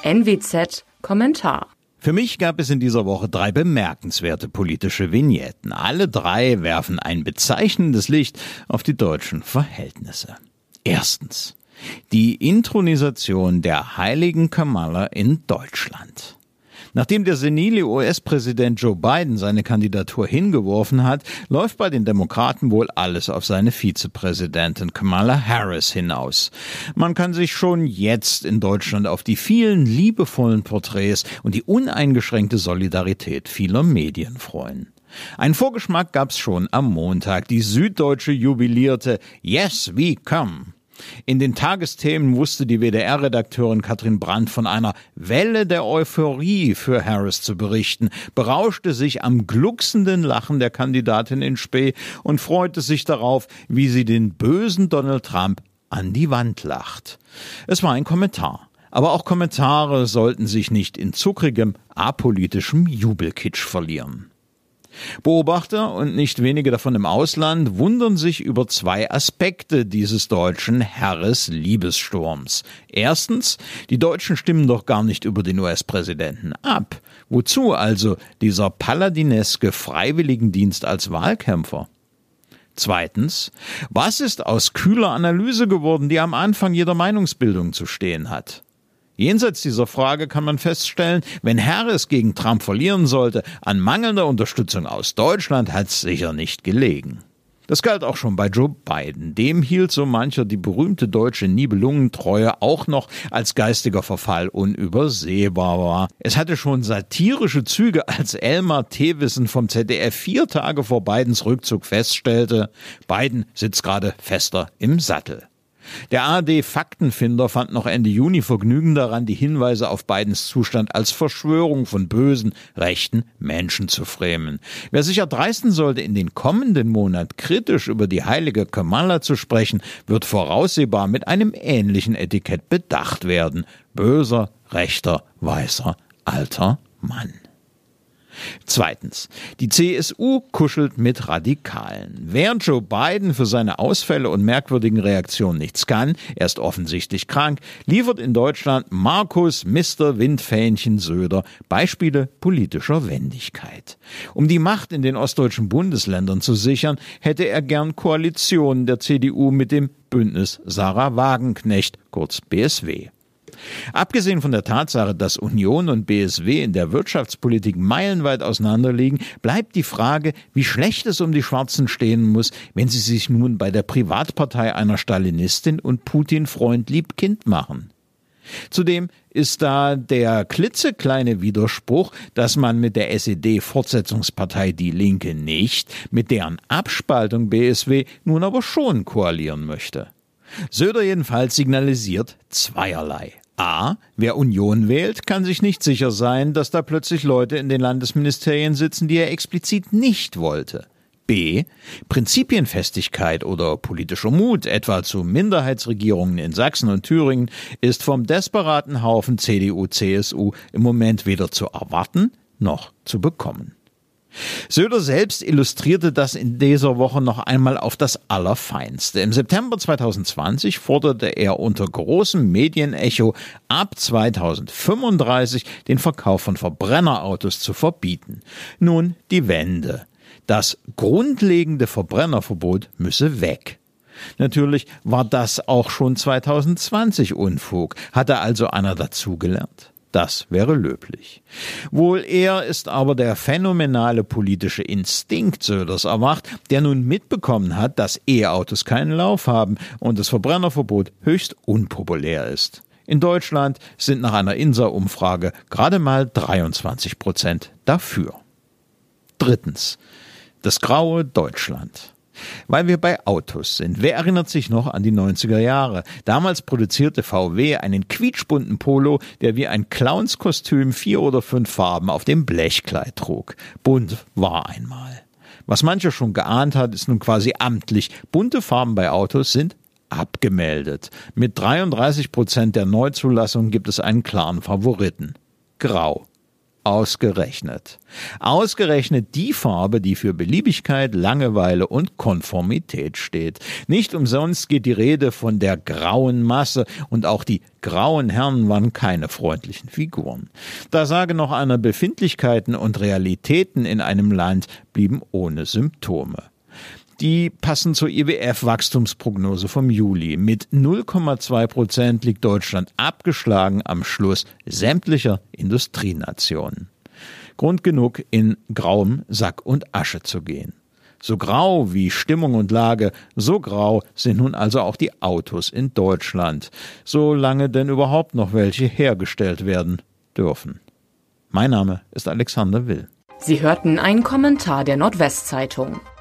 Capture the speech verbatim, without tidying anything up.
N W Z Kommentar. Für mich gab es in dieser Woche drei bemerkenswerte politische Vignetten. Alle drei werfen ein bezeichnendes Licht auf die deutschen Verhältnisse. Erstens. Die Inthronisation der heiligen Kamala in Deutschland. Nachdem der senile U S-Präsident Joe Biden seine Kandidatur hingeworfen hat, läuft bei den Demokraten wohl alles auf seine Vizepräsidentin Kamala Harris hinaus. Man kann sich schon jetzt in Deutschland auf die vielen liebevollen Porträts und die uneingeschränkte Solidarität vieler Medien freuen. Ein Vorgeschmack gab's schon am Montag. Die Süddeutsche jubilierte Yes, we come. In den Tagesthemen wusste die W D R-Redakteurin Katrin Brandt von einer Welle der Euphorie für Harris zu berichten, berauschte sich am glucksenden Lachen der Kandidatin in Spe und freute sich darauf, wie sie den bösen Donald Trump an die Wand lacht. Es war ein Kommentar. Aber auch Kommentare sollten sich nicht in zuckrigem, apolitischem Jubelkitsch verlieren. Beobachter und nicht wenige davon im Ausland wundern sich über zwei Aspekte dieses deutschen Harris-Liebessturms. Erstens, die Deutschen stimmen doch gar nicht über den U S-Präsidenten ab. Wozu also dieser paladineske Freiwilligendienst als Wahlkämpfer? Zweitens, was ist aus kühler Analyse geworden, die am Anfang jeder Meinungsbildung zu stehen hat? Jenseits dieser Frage kann man feststellen, wenn Harris gegen Trump verlieren sollte, an mangelnder Unterstützung aus Deutschland hat es sicher nicht gelegen. Das galt auch schon bei Joe Biden. Dem hielt so mancher die berühmte deutsche Nibelungentreue auch noch als geistiger Verfall unübersehbar war. Es hatte schon satirische Züge, als Elmar Thewissen vom Z D F vier Tage vor Bidens Rückzug feststellte, Biden sitzt gerade fester im Sattel. Der A R D-Faktenfinder fand noch Ende Juni Vergnügen daran, die Hinweise auf Bidens Zustand als Verschwörung von bösen, rechten Menschen zu framen. Wer sich erdreisten sollte, in den kommenden Monaten kritisch über die heilige Kamala zu sprechen, wird voraussehbar mit einem ähnlichen Etikett bedacht werden. Böser, rechter, weißer, alter Mann. Zweitens. Die C S U kuschelt mit Radikalen. Während Joe Biden für seine Ausfälle und merkwürdigen Reaktionen nichts kann, er ist offensichtlich krank, liefert in Deutschland Markus Mister Windfähnchen Söder Beispiele politischer Wendigkeit. Um die Macht in den ostdeutschen Bundesländern zu sichern, hätte er gern Koalitionen der C D U mit dem Bündnis Sarah Wagenknecht, kurz B S W. Abgesehen von der Tatsache, dass Union und B S W in der Wirtschaftspolitik meilenweit auseinanderliegen, bleibt die Frage, wie schlecht es um die Schwarzen stehen muss, wenn sie sich nun bei der Privatpartei einer Stalinistin und Putin-Freund liebkind machen. Zudem ist da der klitzekleine Widerspruch, dass man mit der S E D-Fortsetzungspartei Die Linke nicht, mit deren Abspaltung B S W nun aber schon koalieren möchte. Söder jedenfalls signalisiert zweierlei. A. Wer Union wählt, kann sich nicht sicher sein, dass da plötzlich Leute in den Landesministerien sitzen, die er explizit nicht wollte. B. Prinzipienfestigkeit oder politischer Mut, etwa zu Minderheitsregierungen in Sachsen und Thüringen, ist vom desperaten Haufen C D U C S U im Moment weder zu erwarten noch zu bekommen. Söder selbst illustrierte das in dieser Woche noch einmal auf das Allerfeinste. Im September zweitausendzwanzig forderte er unter großem Medienecho, ab zweitausendfünfunddreißig den Verkauf von Verbrennerautos zu verbieten. Nun die Wende. Das grundlegende Verbrennerverbot müsse weg. Natürlich war das auch schon zweitausendzwanzig Unfug. Hatte also einer dazugelernt? Das wäre löblich. Wohl eher ist aber der phänomenale politische Instinkt Söders erwacht, der nun mitbekommen hat, dass E-Autos keinen Lauf haben und das Verbrennerverbot höchst unpopulär ist. In Deutschland sind nach einer I N S A-Umfrage gerade mal dreiundzwanzig Prozent dafür. Drittens. Das graue Deutschland. Weil wir bei Autos sind. Wer erinnert sich noch an die neunziger Jahre? Damals produzierte V W einen quietschbunten Polo, der wie ein Clownskostüm vier oder fünf Farben auf dem Blechkleid trug. Bunt war einmal. Was mancher schon geahnt hat, ist nun quasi amtlich. Bunte Farben bei Autos sind abgemeldet. Mit dreiunddreißig Prozent der Neuzulassung gibt es einen klaren Favoriten. Grau. Ausgerechnet. Ausgerechnet die Farbe, die für Beliebigkeit, Langeweile und Konformität steht. Nicht umsonst geht die Rede von der grauen Masse, und auch die grauen Herren waren keine freundlichen Figuren. Da sage noch einer, Befindlichkeiten und Realitäten in einem Land blieben ohne Symptome. Die passen zur I W F-Wachstumsprognose vom Juli. Mit null Komma zwei Prozent liegt Deutschland abgeschlagen am Schluss sämtlicher Industrienationen. Grund genug, in grauem Sack und Asche zu gehen. So grau wie Stimmung und Lage, so grau sind nun also auch die Autos in Deutschland, solange denn überhaupt noch welche hergestellt werden dürfen. Mein Name ist Alexander Will. Sie hörten einen Kommentar der Nordwestzeitung.